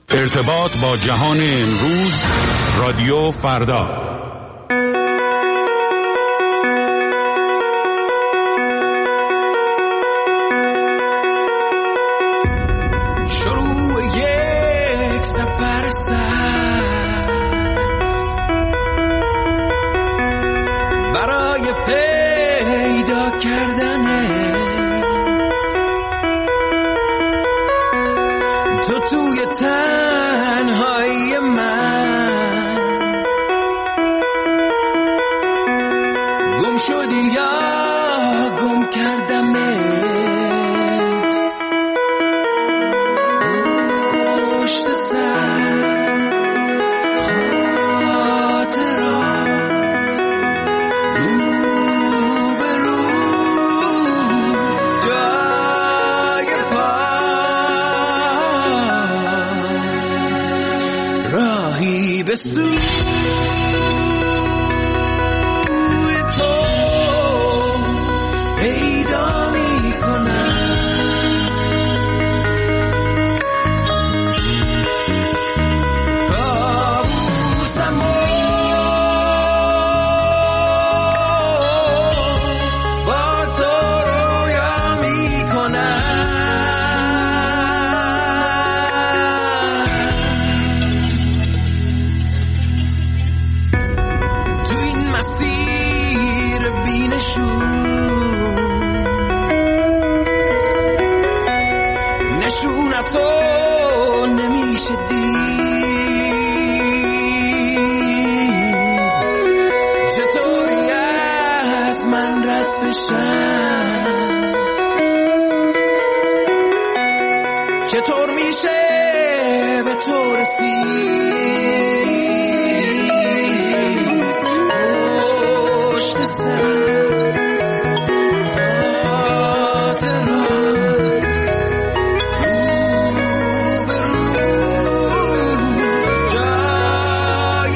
ارتباط با جهان امروز، رادیو فردا. شروع یک سفر سخت برای پیدا کردنت، تو توی تنهایی من گم شدی یا گم کردمت، پشت سر خاطرات رو به رو جای پات، راهی به سوی تو پیدا می کنم، کابوسم با تو رویا می کنم، تو این مسیر بینشون نشونتو نمیشه دید، چطوری از من رد بشم، چطور میشه به تو رسید، پشت سر خاطرات رو به رو جای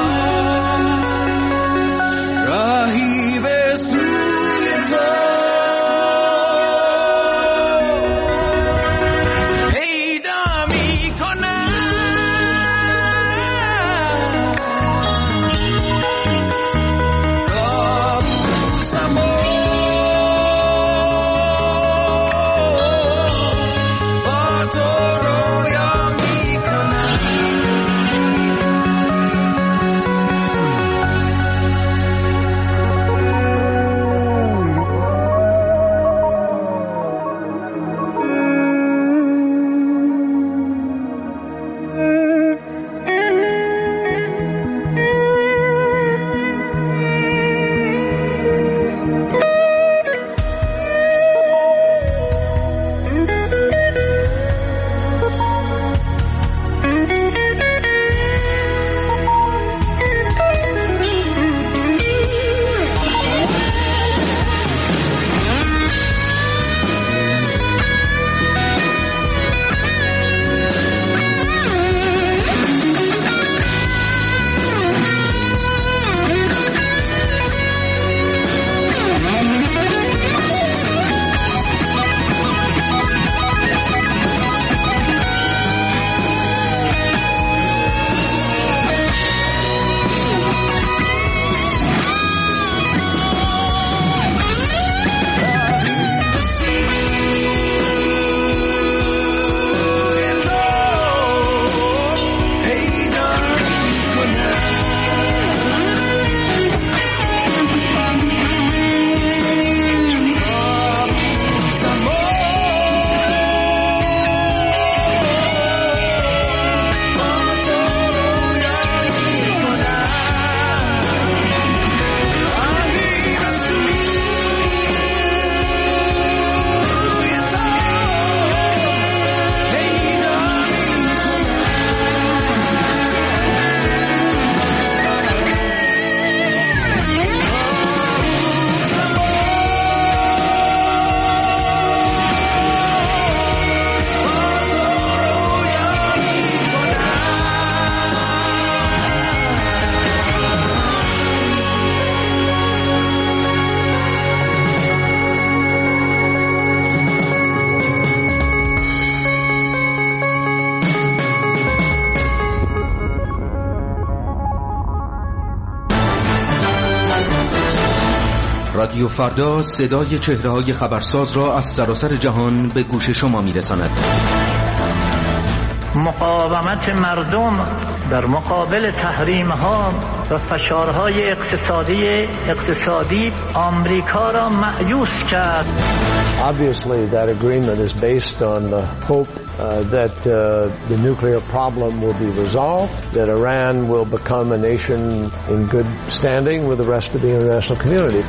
پات، راهی به سوی تو پیدا می کنم، کابوسم رادیو فردا صدای چهره‌های خبرساز را از سراسر جهان به گوش شما می‌رساند. مقاومت مردم در مقابل تحریم‌ها و فشارهای اقتصادی آمریکا را مأیوس کرد. Obviously, that agreement is based on the hope that the nuclear problem will be resolved, that Iran will become a nation in good standing with the rest of the international community.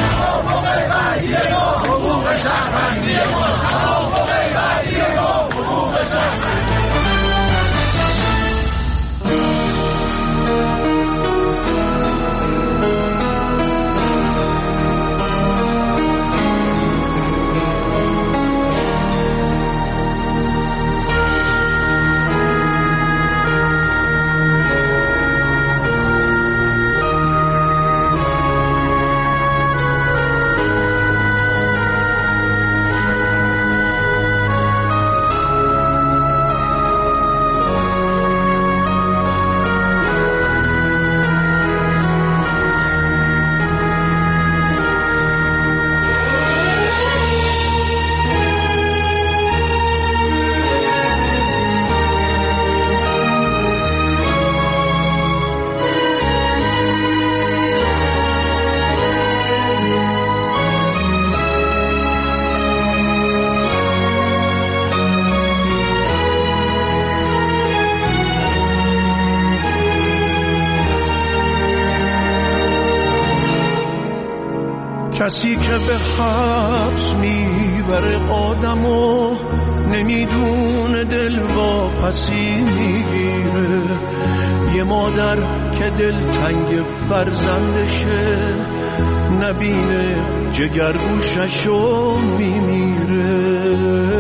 کسی که به حبس میبره آدمو نمیدونه دل واپسی میگیره. یه مادر که دل تنگ فرزندشه نبینه جگرگوششو میمیره.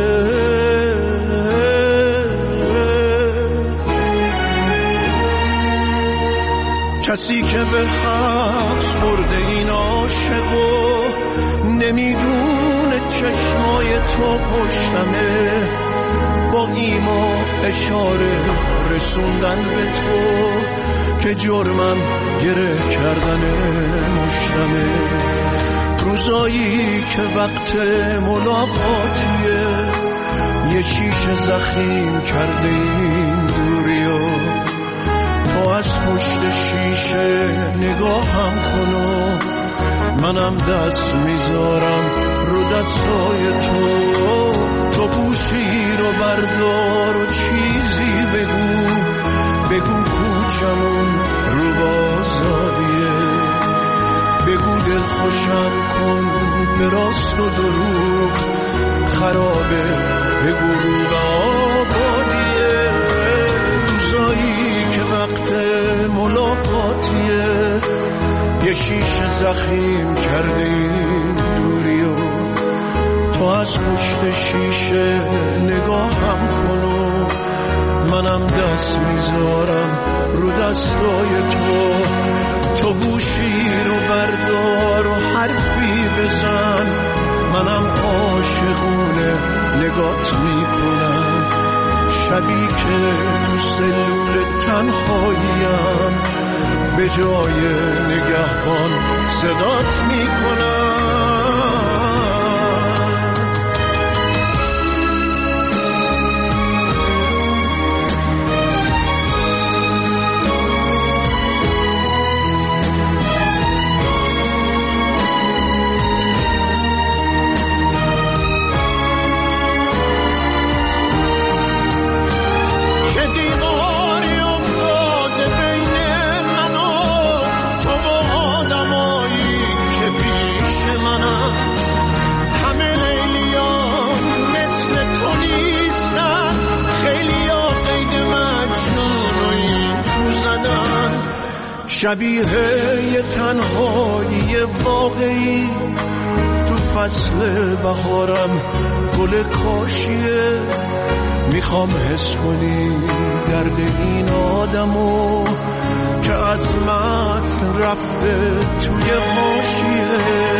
کسی که به حبس برده این عاشقو نمیدونه چشمای تو پشتمه، با ایما اشاره رسوندن به تو که جرمم گره کردن مشتمه. روزایی که وقت ملاقاتیه یه شیشه زخیم کرده این دوریو، تو از پشت شیشه نگاهم کنو منم دست میذارم رو دستای تو گوشی رو بردار و چیزی بگو کوچمون رو بازاریه، بگو دل خوشم کن به راست و دروغ خرابه، بگو رو آبادیه. روزایی که وقت ملاقاتیه یه شیشه زخیم کرده این دوریو، تو از پشت شیشه نگاهم کنو منم دست میذارم رو دستای تو گوشی رو بردار و حرفی بزن منم عاشقونه نگات میکنم. شبی که تو سلول تنهاییم به جای نگهبان صدات میکنم. شبیه یه تنهایی واقعی تو فصل بهارم گل کاشیه، میخوام حس کنی درد این آدمو که عظمت رفته توی حاشیه.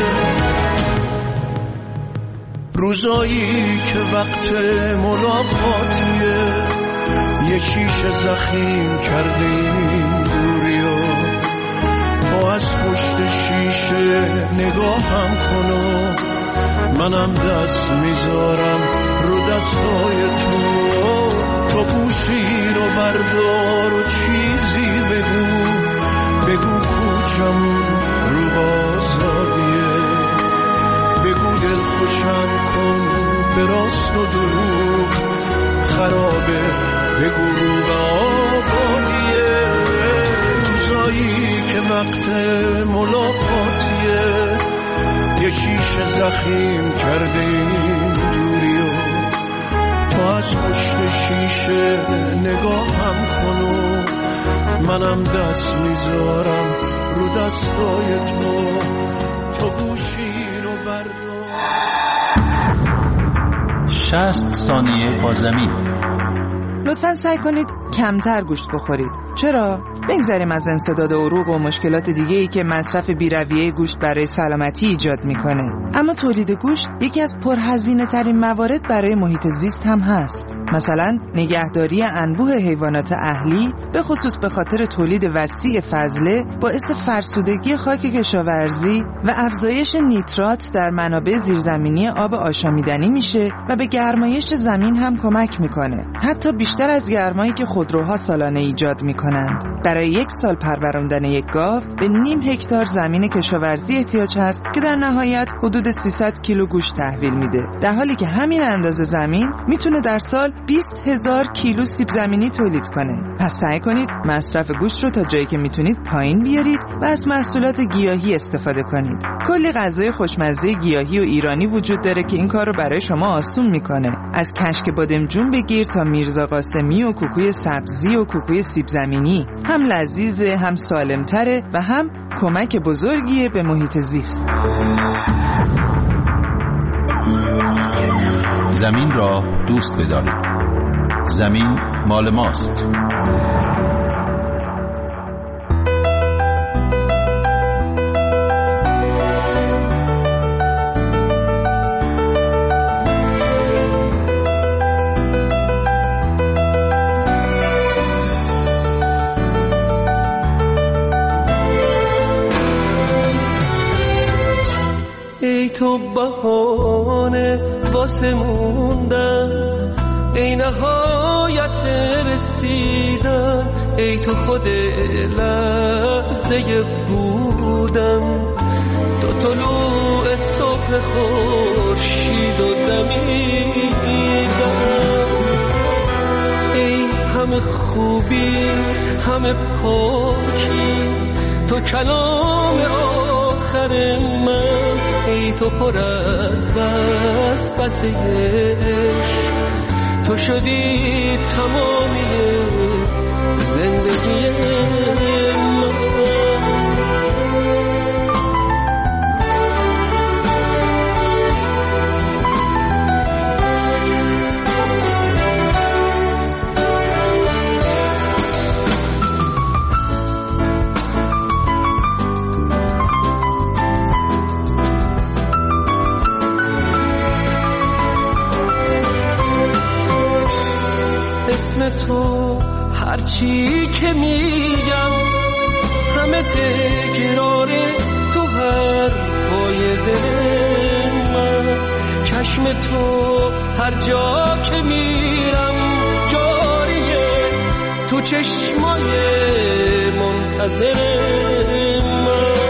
روزایی که وقت ملاقاتیه یه شیشه زخیم کرده این دوریو، تو از پشت شیشه نگاهم کن و منم دست میذارم رو دستای تو گوشی رو بردار و چیزی بگو کوچمون رو آزادیه، بگو دل خوشم کن به راست و دروغ خرابه، بگو رو به آبادیه، روزایی که وقت ملاقاتیه، یه شیشه زخیم کرده این دوریو، تو از پشت شیشه نگاهم کن و منم دست میذارم رو دستای تو گوشی رو بردار. 60 ثانیه با زمین. لطفاً سعی کنید کمتر گوشت بخورید. چرا؟ بگذاریم از انسداد عروق و مشکلات دیگه‌ای که مصرف بی‌رویه گوشت برای سلامتی ایجاد می‌کنه. اما تولید گوشت یکی از پرهزینه‌ترین موارد برای محیط زیست هم هست. مثلا نگهداری انبوه حیوانات اهلی به خصوص به خاطر تولید وسیع فضله باعث فرسودگی خاک کشاورزی و افزایش نیترات در منابع زیرزمینی آب آشامیدنی میشه و به گرمایش زمین هم کمک میکنه، حتی بیشتر از گرمایی که خودروها سالانه ایجاد میکنند. برای 1 سال پروراندن یک گاو به 0.5 هکتار زمین کشاورزی احتیاج هست که در نهایت حدود 300 کیلو گوشت تحویل میده، در حالی که همین اندازه زمین میتونه در سال 20,000 کیلو سیب زمینی تولید کنه. پس سعی کنید مصرف گوشت رو تا جایی که میتونید پایین بیارید و از محصولات گیاهی استفاده کنید. کلی غذای خوشمزه گیاهی و ایرانی وجود داره که این کار رو برای شما آسون میکنه. از کشک بادمجون بگیر تا میرزا قاسمی و کوکوی سبزی و کوکوی سیب زمینی، هم لذیذه، هم سالمتره و هم کمک بزرگیه به محیط زیست. زمین را دوست بدارید. زمین مال ماست. ای تو بهانه واسه موندن، ای نهایت رسیدن، ای تو خود لحظه بودم، تو طلوع صبح خورشید و دمیدن، ای همه خوبی همه پاکی، تو کلام آخر من، ای تو پر از وسوسه عشق، تو شدی تمامی زندگی من. اسم تو هرچی که میگم همه تکراره تو حرفای دل من، چشم تو هر جا که میرم جاریه تو چشمای منتظر من،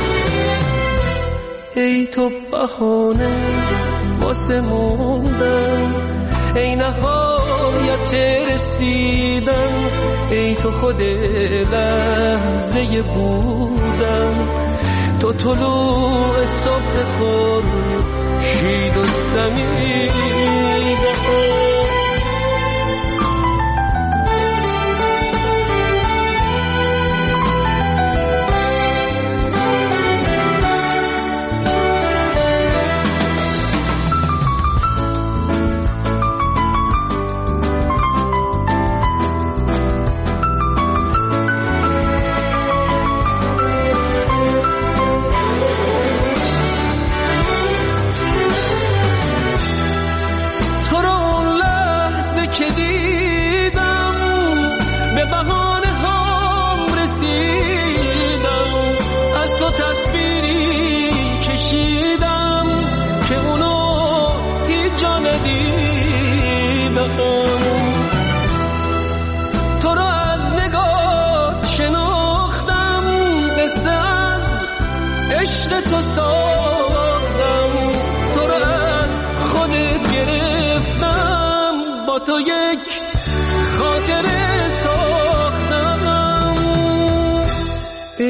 ای تو بهانه واسه موندن، ای نهایت رسیدن، ای تو خود لحظه بودن، تو طلوع صبح خورشید و دمیدن. تو رو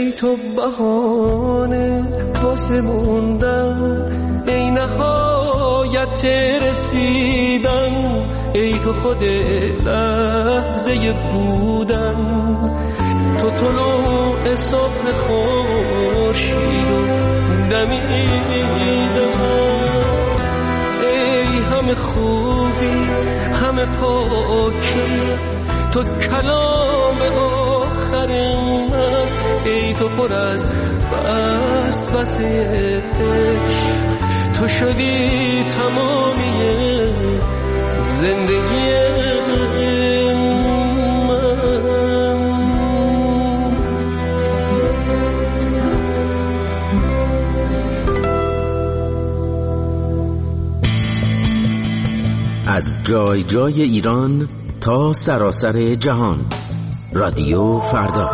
ای تو بهانه واسه موندن، ای نهایت رسیدن، ای تو خود لحظه بودن، تو طلوع صبح خورشید و دمیدن، ای همه خوبی همه پاکی، تو کلام آخر من، ای تو پر از وسوسه، تو شدی تمامی زندگی من. از جای جای ایران تا سراسر جهان، رادیو فردا.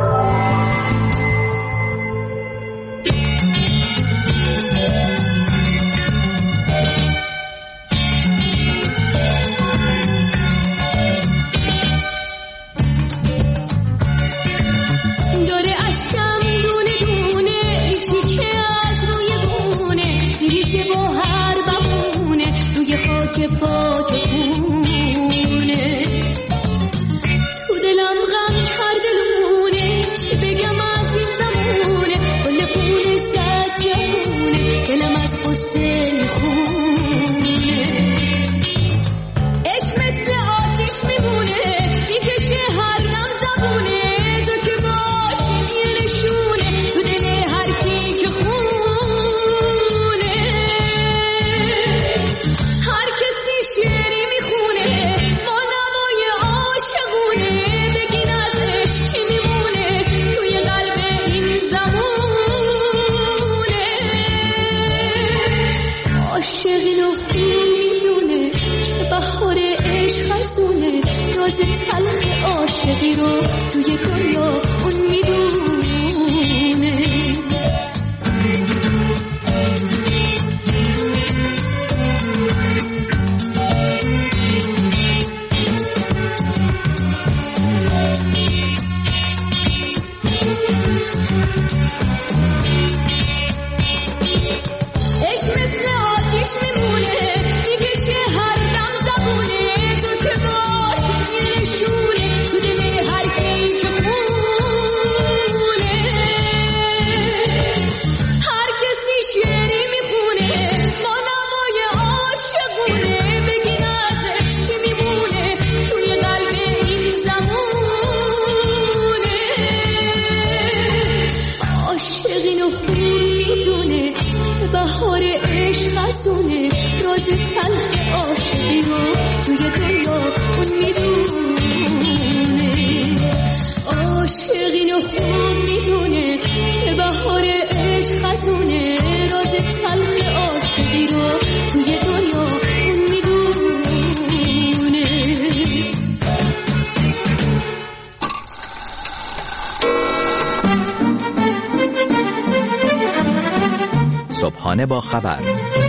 صبحانه با خبر،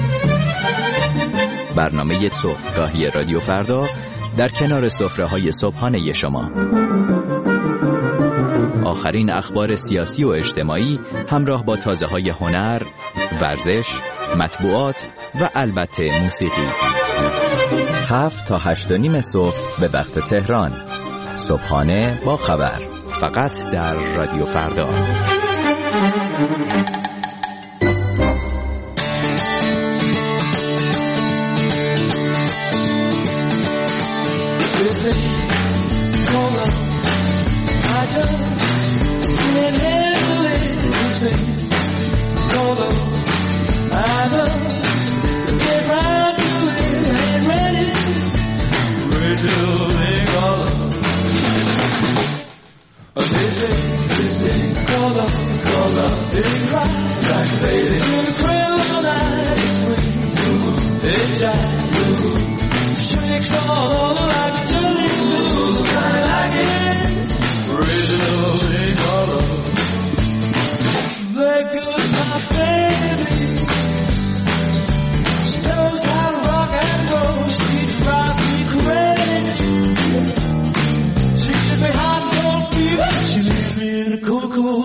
برنامه صبحگاهی رادیو فردا در کنار سفره‌های صبحانه شما. آخرین اخبار سیاسی و اجتماعی همراه با تازه‌های هنر، ورزش، مطبوعات و البته موسیقی. 7 تا 8:30 صبح به وقت تهران. صبحانه با خبر، فقط در رادیو فردا.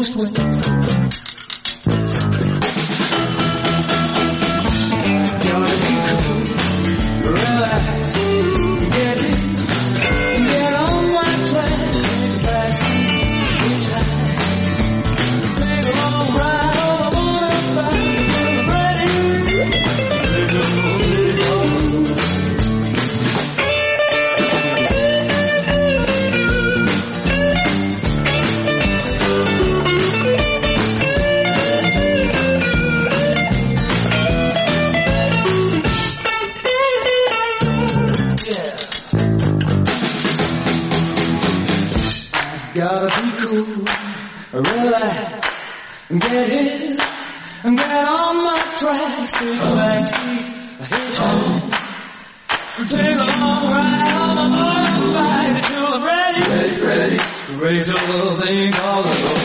swing. Gotta be cool, relax, get it, get on my track, back, take a long ride over the ready. Gotta be cool, relax, get it, get on my tracks, take a back seat, hitchhike, take a long ride on my motorbike until I'm ready, ready to love thing all alone.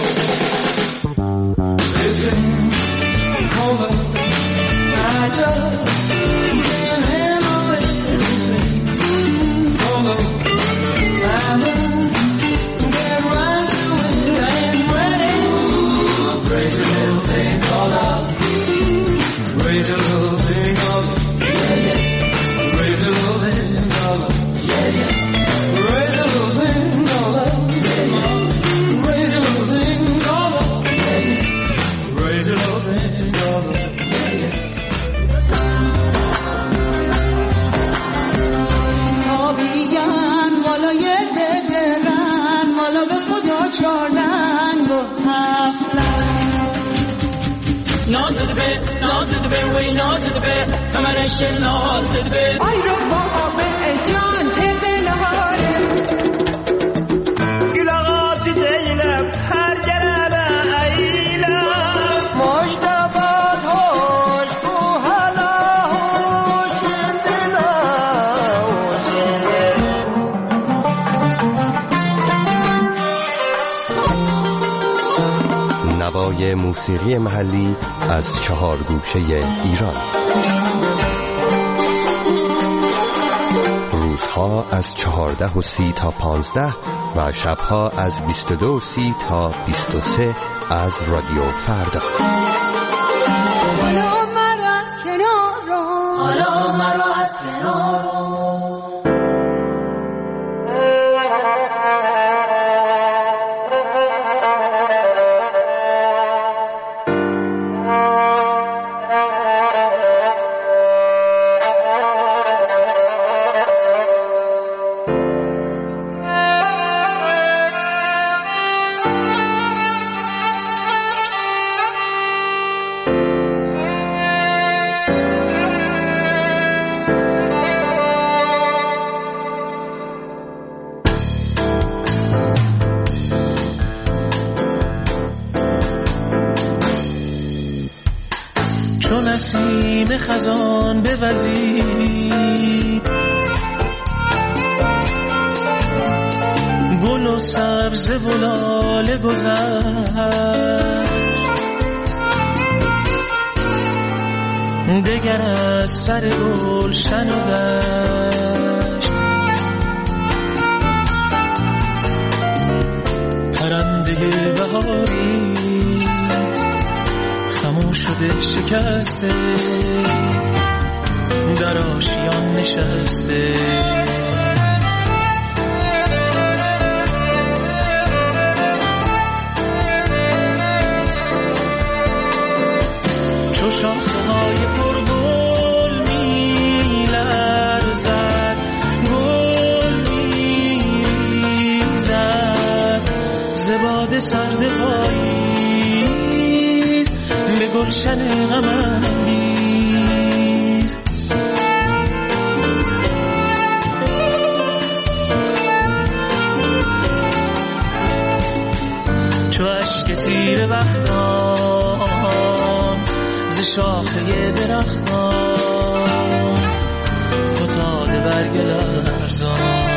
It's been over, I just can't handle it. Although I'm raise a little thing called love. Raise a little thing called love. Yeah, yeah. Raise a little thing called love. Yeah, yeah. Raise a little thing called love. Yeah, yeah. Raise a little thing called love. Yeah, yeah. Raise a little thing called love. Yeah, yeah. آبیان بالای دلرن مالا به خدا چارنگ و نازده وی نازده کمرش نازده آی رو بابا به جان تبلهاره گلاغات دیلم هر جرابه ایلم مجتبات هوش بو حالا هوش دلا نوای موسیقی محلی از 4 گوشه ایران. روزها از 14:30 تا 15 و شبها از 22:30 تا 23 از رادیو فردا. حالا مرا از کنار رو حالا مرا از کنار رو نسیم خزان بوزید گل و سبز و لاله گذشت دگر از سر گلشن و دشت پرنده بهاری خموش شده شکسته در آشیان نشسته چو شاخه‌های پرگل می‌لرزد گل می‌ریزد ز باد سرد پاییز به گلشن غم‌انگیز چو اشک تیره بختان ز شاخه درختان فتاده برگ لرزان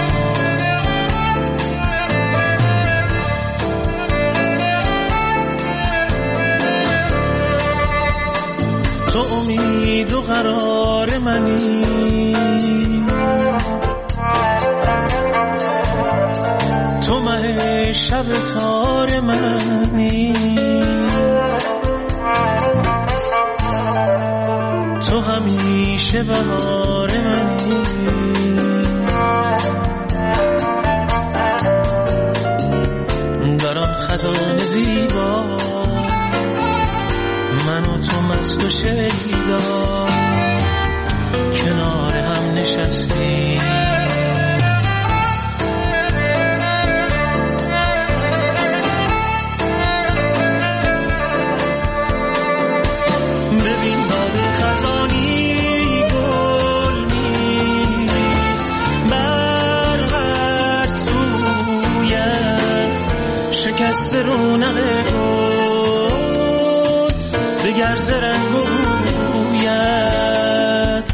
تو امید و قرار منی تو مه شب تار منی، تو همیشه بهار منی. در آن خزان زیبا من و تو مست و شیدا کنار هم نشستیم. ببین باد خزانی گل میری بر هر سویت، شکست رونق گل دگر ز رنگ و بویت.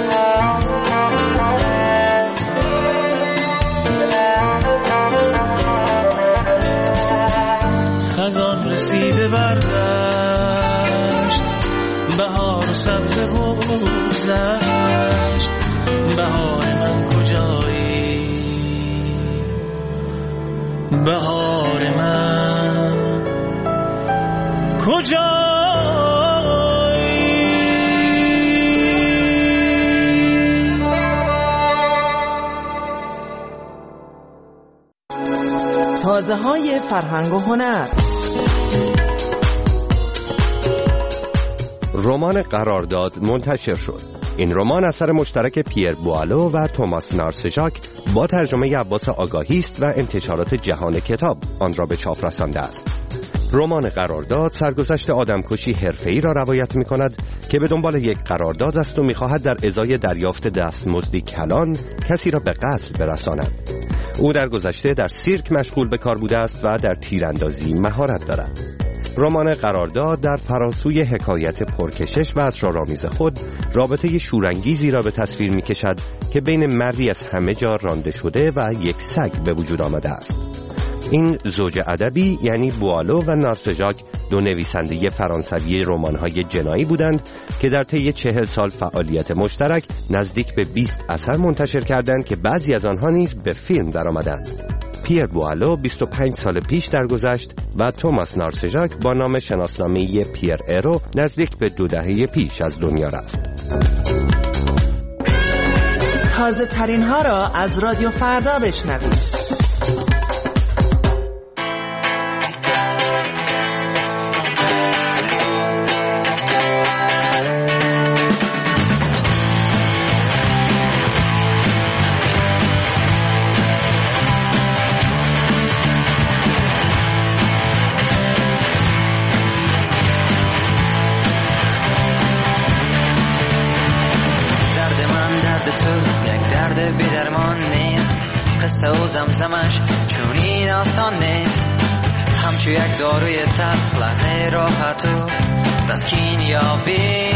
خزان رسیده بر دشت، بهار و سبز بگذشت. بهار من کجایی، بهار من کجایی. تازه های فرهنگ و هنر. رمان قرارداد منتشر شد. این رمان اثر مشترک پیر بوالو و توماس نارسژاک با ترجمه عباس آگاهی است و انتشارات جهان کتاب آن را به چاپ رسانده است. رمان قرارداد سرگذشت آدمکشی حرفه‌ای را روایت می‌کند که به دنبال یک قرارداد است و می‌خواهد در ازای دریافت دستمزدی کلان کسی را به قتل برساند. او در گذشته در سیرک مشغول به کار بوده است و در تیراندازی مهارت دارد. رمان قرارداد در فراسوی حکایت پرکشش و اسرارآمیز خود رابطه شورانگیزی را به تصویر می‌کشد که بین مردی از همه جا رانده شده و یک سگ به وجود آمده است. این زوج ادبی یعنی بوالو و نارسژاک دو نویسنده فرانسوی رمان‌های جنایی بودند که در طی 40 سال فعالیت مشترک نزدیک به 20 اثر منتشر کردند که بعضی از آنها نیز به فیلم درآمدند. پیر بوالو 25 سال پیش درگذشت و توماس نارسژاک با نام شناسنامه‌ای پیر ارو نزدیک به 2 دهه پیش از دنیا رفت. تازه ترین ها را از رادیو فردا بشنوید. زمزمش چونین آسان نیست، همچو یک داروی تلخ لحظه راحت و تسکین یابی.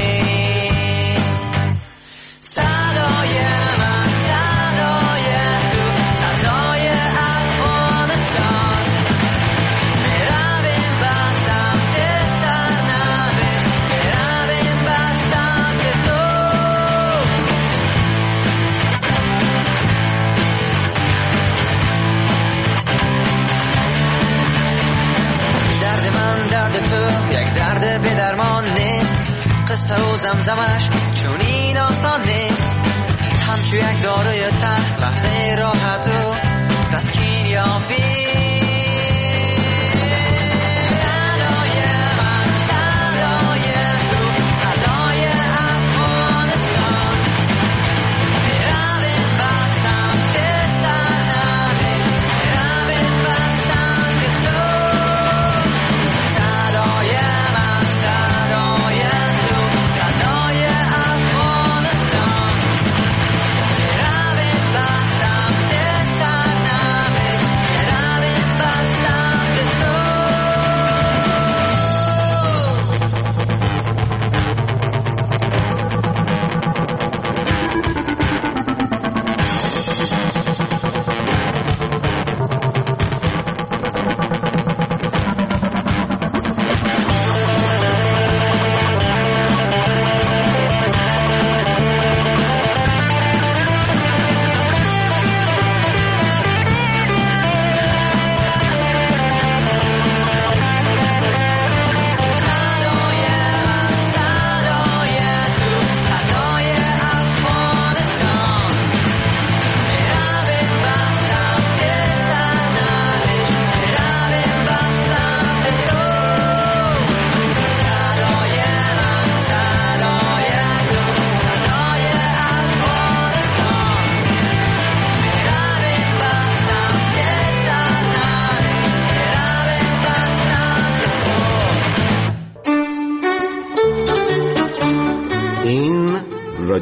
صدای من صدای تو صدای افغانستان، میرویم به سمت سرنوشت، میرویم به سمت صبح. درد تو یک درد به درمان نیست، قصه و زمزمش چون این آسان نیست، همچو یک داروی تلخ لحظه راحت و تسکین یابی.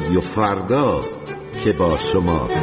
رادیو فرداست که با شماست.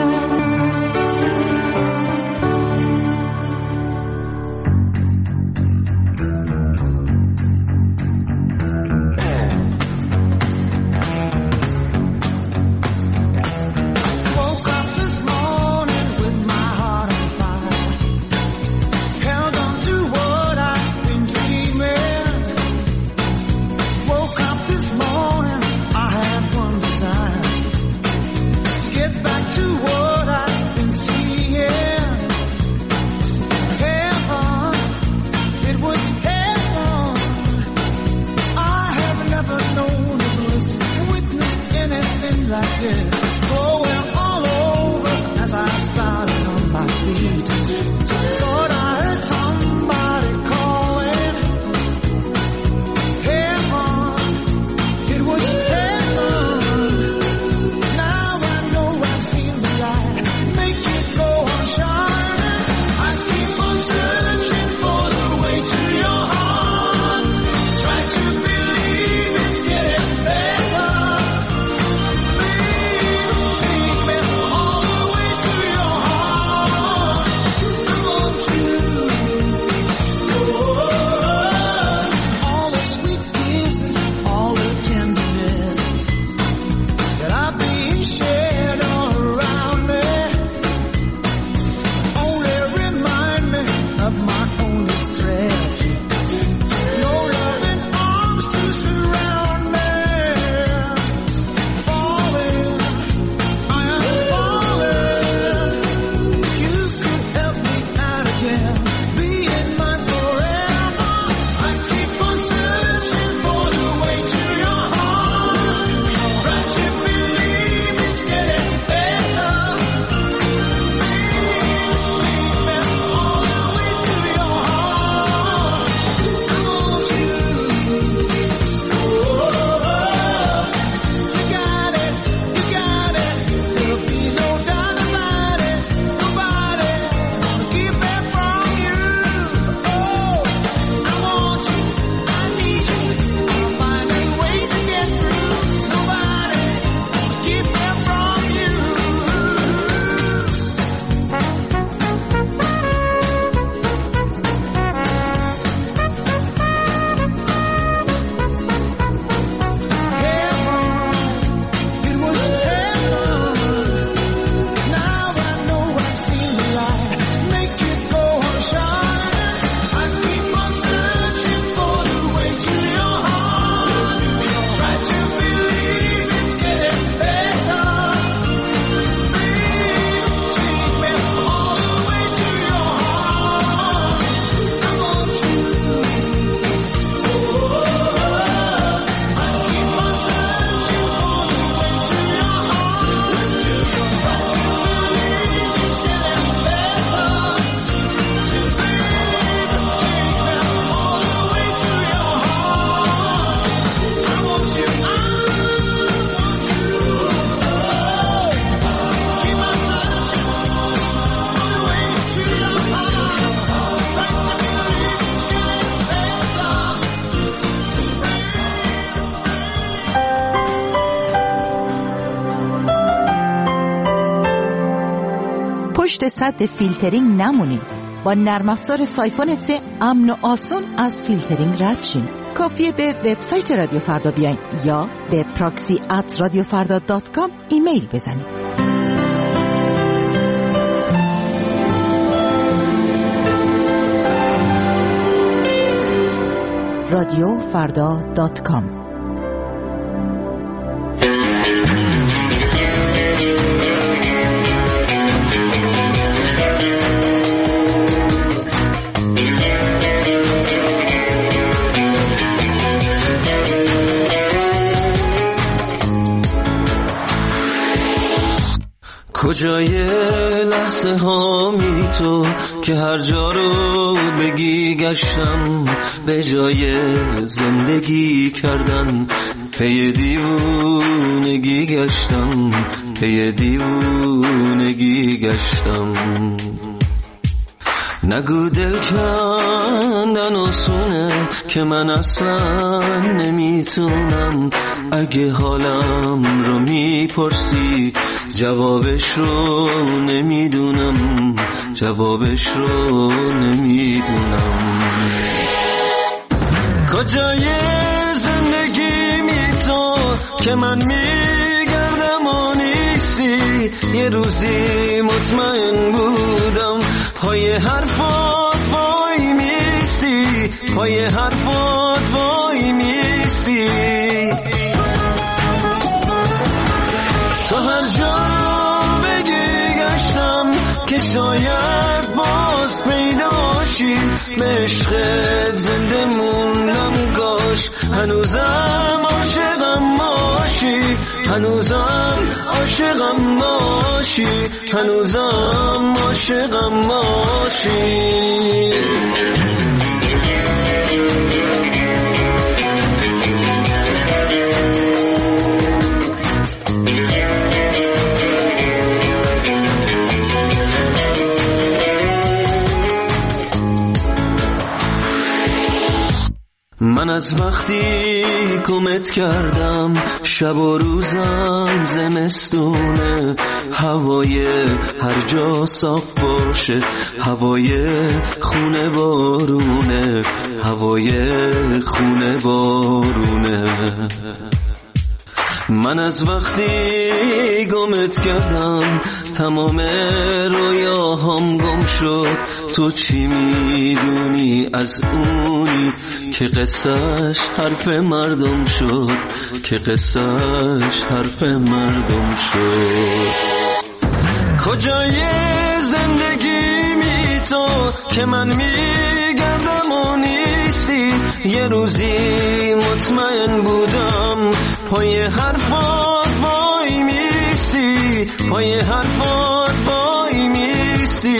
پشت سد فیلترینگ نمونین. با نرم افزار سایفون 3 امن و آسون از فیلترینگ رد شین. کافیه به وبسایت رادیو فردا بیاین یا به proxy@radiofarda.com ایمیل بزنید. radiofarda.com کجای لحظه هامی تو که هر جا رو بگی گشتم، به جای زندگی کردن پی دیوونگی گشتم، پی دیوونگی گشتم. نگو دل کندن آسونه که من اصلا نمیتونم. اگه حالم رو میپرسی جوابش رو نمیدونم، جوابش رو نمیدونم. کجای زندگی می تو که من میگردم و نیستی؟ یه روزی مطمئن بودم پای حرفات وای میستی، پای حرفات وای میستی. تو هر جا بگی گشتم که شاید باز پیدا شی. به عشقت زنده موندم کاش هنوزم عاشقم باشی، هنوزم عاشقم باشی، هنوزم عاشقم باشی. من از وقتی گمت کردم شب و روزم زمستونه، هوای هر جا صاف باشه، هوای خونه بارونه، هوای خونه بارونه. من از وقتی گمت کردم تمام رویاهام گم شد. تو چی میدونی از اونی که قصهش حرف مردم شد، که قصهش حرف مردم شد. کجای زندگی می تو که من میگردم و نیستی؟ یه روزی مطمئن بودم پای حرفات وای میستی، پای حرفات وای میستی.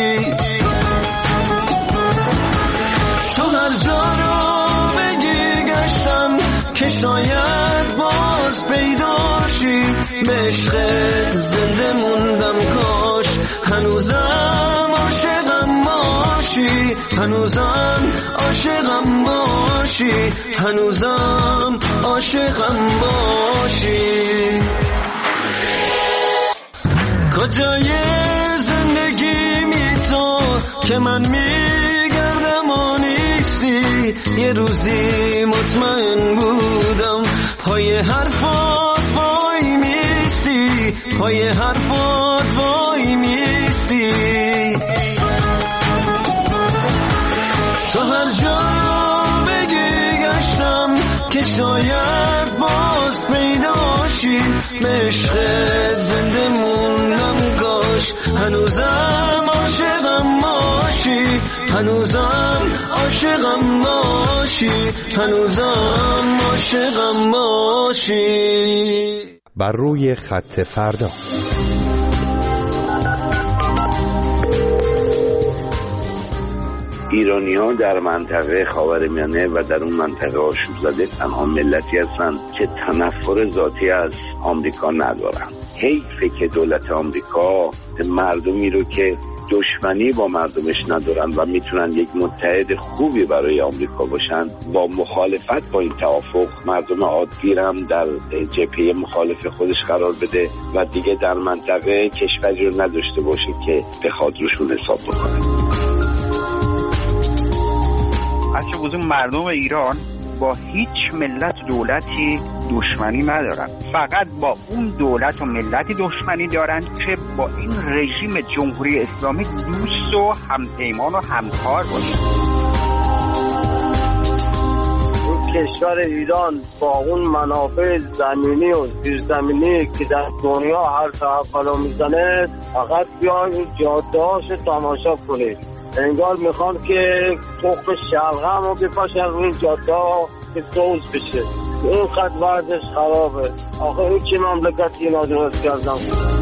تو هر جا رو بگی گشتم که شاید باز پیدا شی. به عشقت زنده موندم کاش هنوزم عاشقم باشی، هنوزم عاشقم باشی، هنوزم عاشقم باشی. کجای زندگی می تو که من میگردم و نیستی؟ یه روزی مطمئن بودم پای حرفات وای میستی، پای حرفات وای میستی. تو هر جا بگی گشتم که شاید باز پیدا شی. به عشقت زنده موندم کاش هنوزم عاشقم باشی، هنوزم عاشقم باشی، هنوزم عاشقم باشی. بر روی خط فردا. ایرانی‌ها در منطقه خاورمیانه و در اون منطقه آشوب زده تنها ملتی هستند که تنفر ذاتی از آمریکا ندارن. حیفه که دولت آمریکا مردمی رو که دشمنی با مردمش ندارن و میتونن یک متحد خوبی برای آمریکا باشن، با مخالفت با این توافق مردم عادی هم در جبهه مخالف خودش قرار بده و دیگه در منطقه کشوری رو نداشته باشه که بخواد روشون حساب بکنه. اصلا بزرگ مردم ایران با هیچ ملت و دولتی دشمنی ندارن، فقط با اون دولت و ملتی دشمنی دارن که با این رژیم جمهوری اسلامی دوست و همپیمان و همکار باشن. کشور ایران با اون منابع زمینی و زیرزمینی که در دنیا هر طرف بلا میزنه فقط بیاین این جاده هاشو تماشا کنید. انگار میخوان که تخم شلغم رو بپاشن روی این جاده ها که سوز بشه. این خط ورزش خرابه. آخه این چه مملکتی اینا درست کردن؟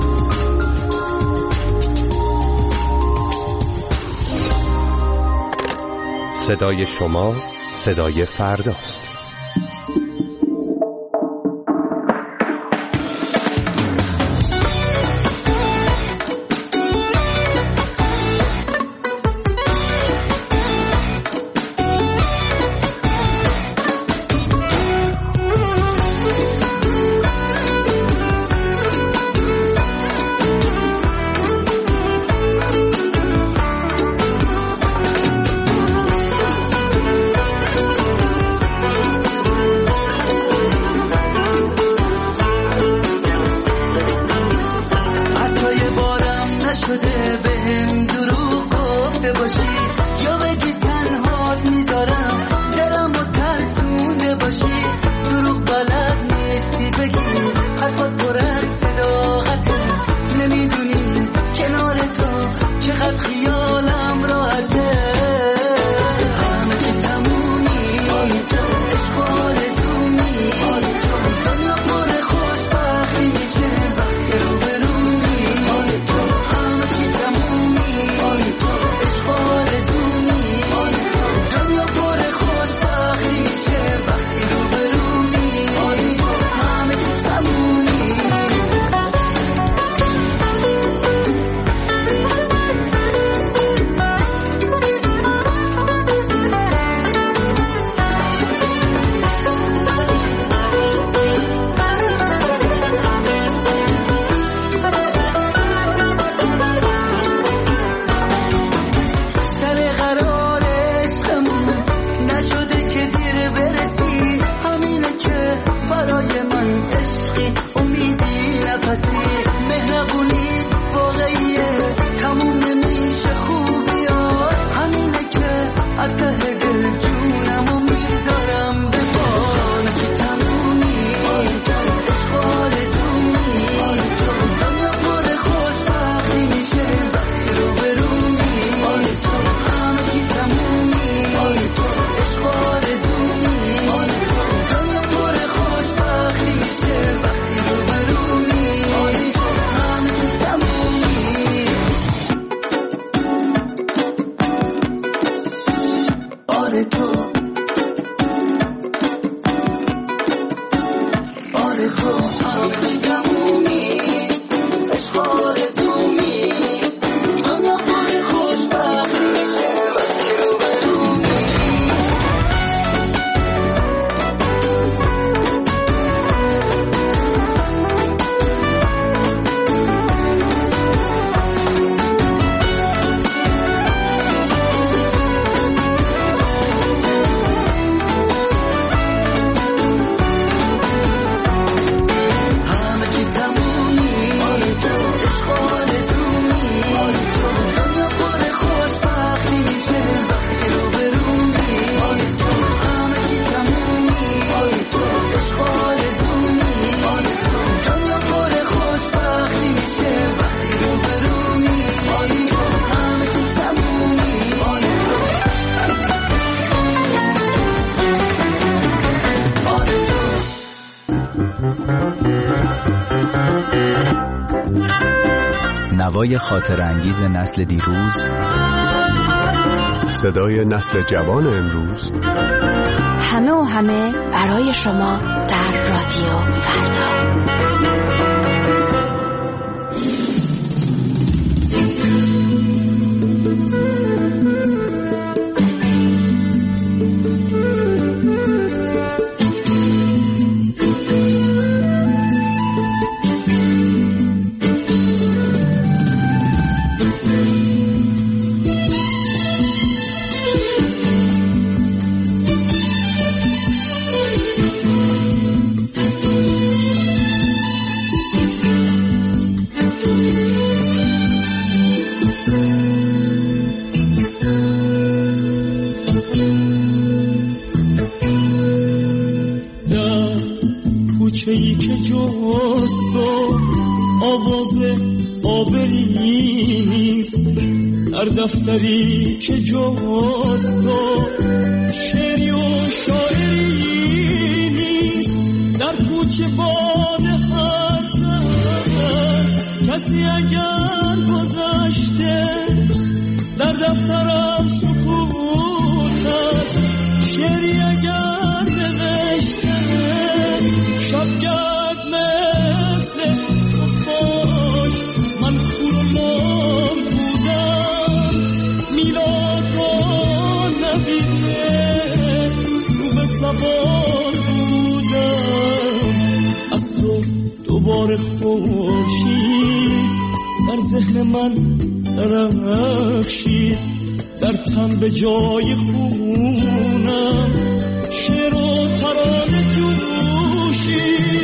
صدای شما صدای فرداست. نوای خاطر انگیز نسل دیروز، صدای نسل جوان امروز، همه و همه برای شما در رادیو فردا. کوچه‌ای که جست و آواز آبری نیست، در دفتری که جست و شعری و شاعری نیست، در کوچه باد هر زد کسی اگر گذشته، در دفترم سکوت است شعری اگر نوشته، شبگرد مثل خفاش من کور و لام بودم، میلاد را ندیده رو به زبان بودم، از تو دوباره خورشید در ذهن من درخشید، در تن به جای خونم شعر و ترانه جوشید.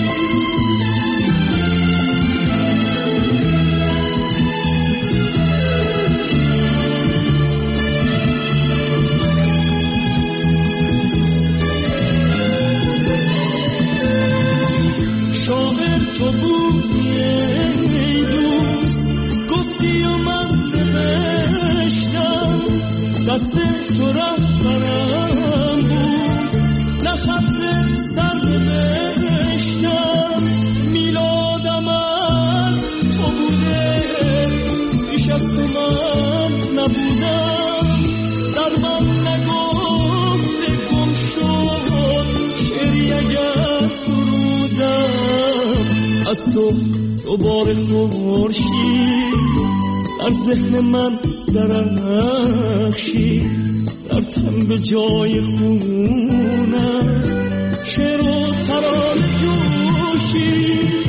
شاعر تو بودی ای دوست، گفتی و من نوشتم، دست تو رهبرم بود، نه خط سر نوشتم، میلادم از تو بوده، پیش از تو من نبودم، در من نگفته گم شد شعری اگر سرودم، از تو دوباره خورشید در ذهن من درخشید، در تن به جای خونم شعر و ترانه جوشید.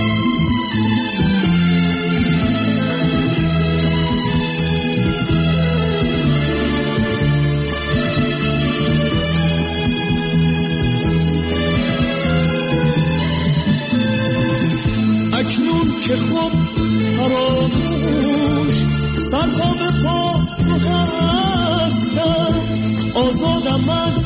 اکنون که خود فراموش سر تا به پا هستم، آزادم از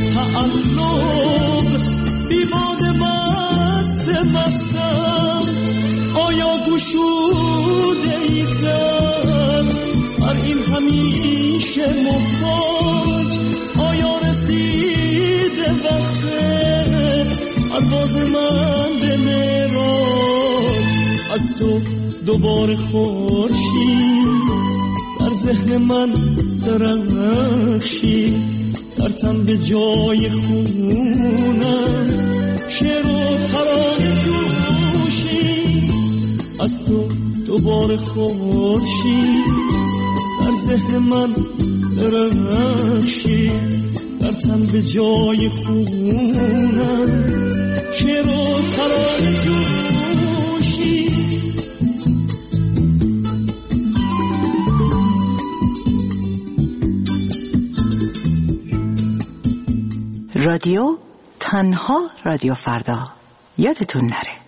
تعلق بیباد مست مستم، آیا گشوده ای در بر این همیشه محتاج، آیا رسیده وقت پرواز من به معراج، از تو دوباره خورشید در ذهن من درخشید، ترتم به جای خونم، شعر و ترانه جوشی از تو دوباره خورشید در ذهن من درخشی، ترتم به جای خونم، شعر و ترانه جوشی. رادیو تنها رادیو فردا، یادتون نره.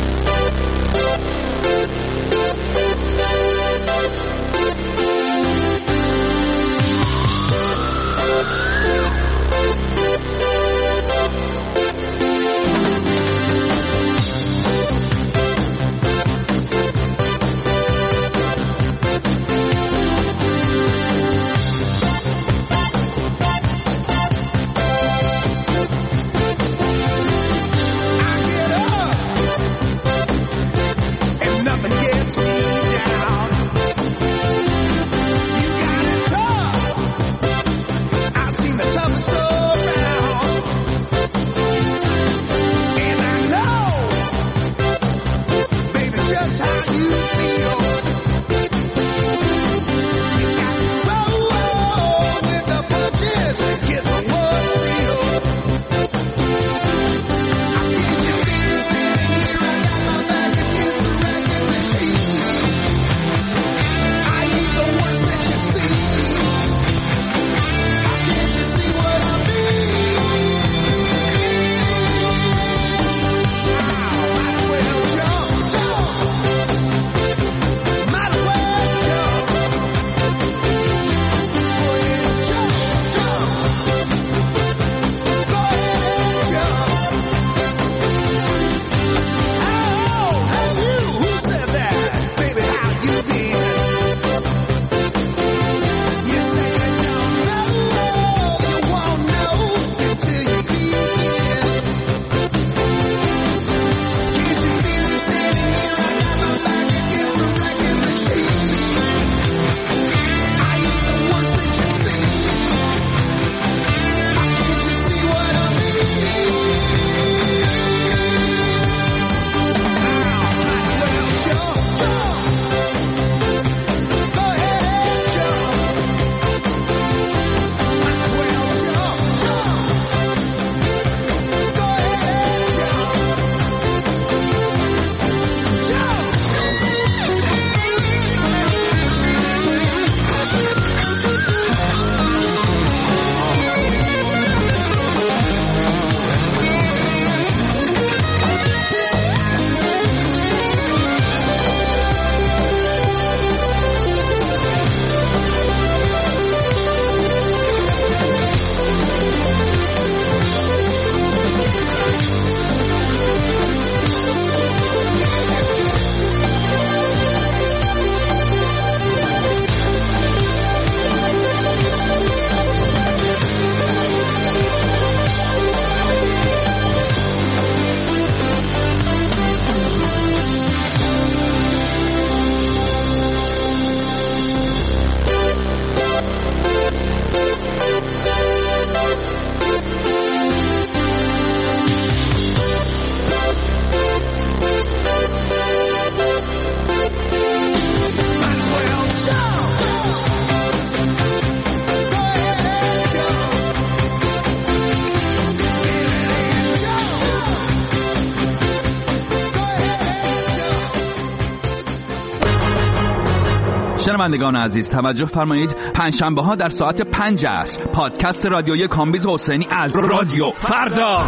شنوندگان عزیز توجه فرمایید، پنجشنبه ها در ساعت 5 عصر پادکست رادیویی کامبیز حسینی از رادیو فردا.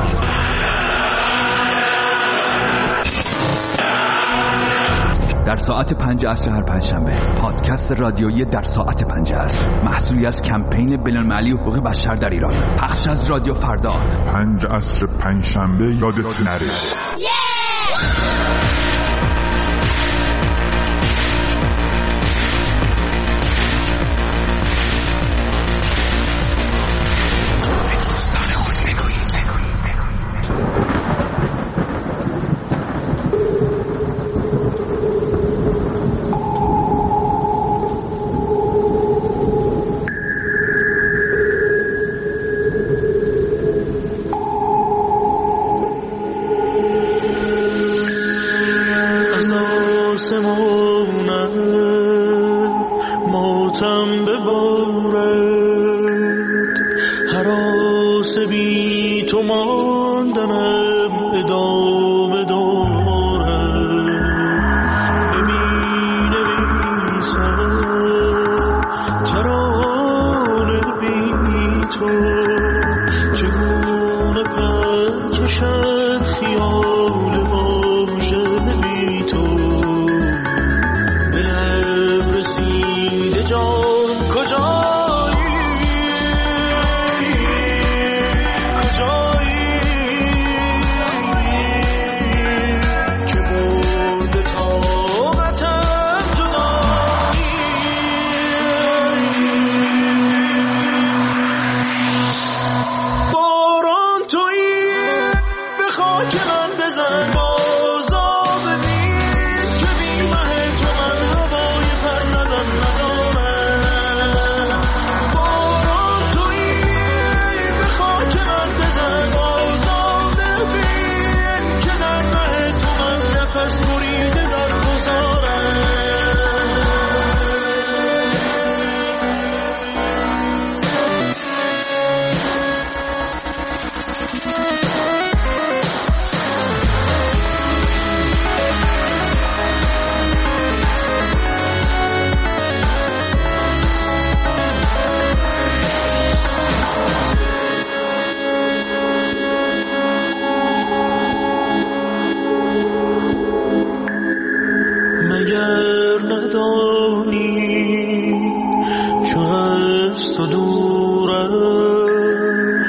در ساعت 5 عصر هر پنجشنبه پادکست رادیویی در ساعت 5 عصر، محصولی از کمپین بین‌المللی حقوق بشر در ایران، پخش از رادیو فردا. 5 عصر پنجشنبه یادتون نره. ببارد هراس بی تو ماندنم ادامه دارد نمی‌نویسم ترانه بی تو چگونه پر کشد خیال واژه بی تو به لب رسیده جان کجایی که برده طاقتم جدایی باران تویی به خاک من بزن بازا ببین که بی مه تو من هوای پر زدن ندارم باران تویی به خاک من بزن بازا ببین که در مه تو من نفس بریده در گذارم مگر ندانی چو از تو دورم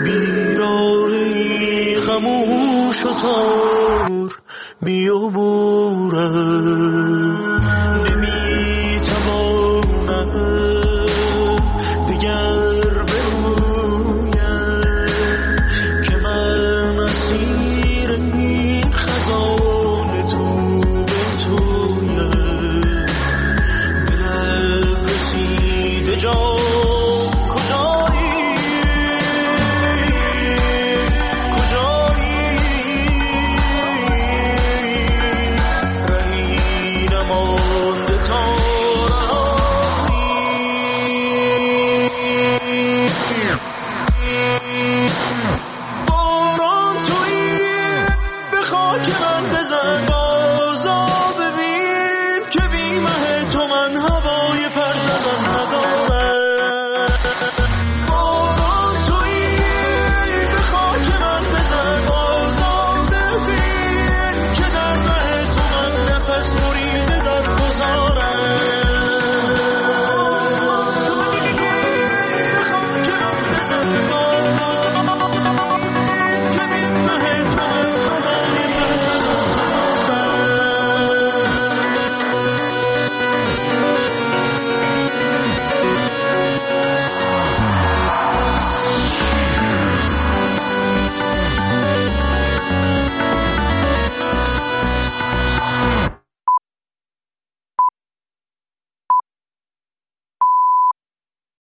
بیراهی خموش و تار بیابورم نمیتوانم دیگر بگویم که من اسیر این خزان تو به تویم به لب رسیده جان